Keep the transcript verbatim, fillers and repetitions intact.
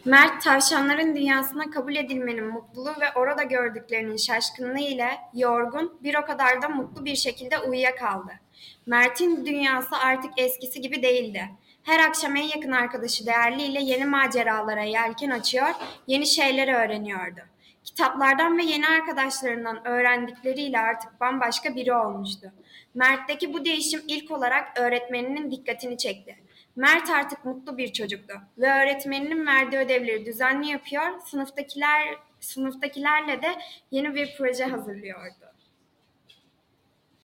Mert, tavşanların dünyasına kabul edilmenin mutluluğu ve orada gördüklerinin şaşkınlığı ile yorgun, bir o kadar da mutlu bir şekilde uyuyakaldı. Mert'in dünyası artık eskisi gibi değildi. Her akşam en yakın arkadaşı Değerli ile yeni maceralara yelken açıyor, yeni şeyler öğreniyordu. Kitaplardan ve yeni arkadaşlarından öğrendikleriyle artık bambaşka biri olmuştu. Mert'teki bu değişim ilk olarak öğretmeninin dikkatini çekti. Mert artık mutlu bir çocuktu ve öğretmeninin verdiği ödevleri düzenli yapıyor, sınıftakiler sınıftakilerle de yeni bir proje hazırlıyordu.